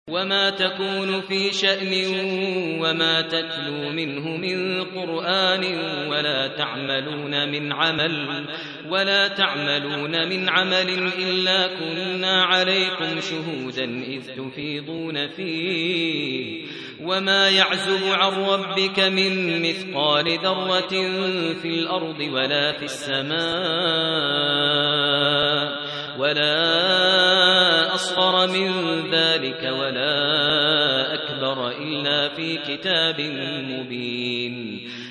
وما تكون في شأن وما تتلو منه من قرآن ولا تعملون من عمل إلا كنا عليكم شهودا إذ تفيضون فيه وما يعزب عن ربك من مثقال ذرة في الأرض ولا في السماء ولا أصغر من ذلك ولا أكبر إلا في كتاب مبين